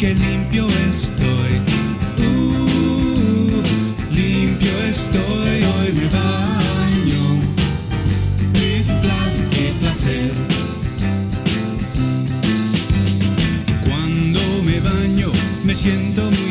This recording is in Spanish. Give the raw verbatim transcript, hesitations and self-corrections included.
qué limpio estoy. Uh, limpio estoy, hoy me baño. Pif, plaf, qué placer. Cuando me baño me siento muy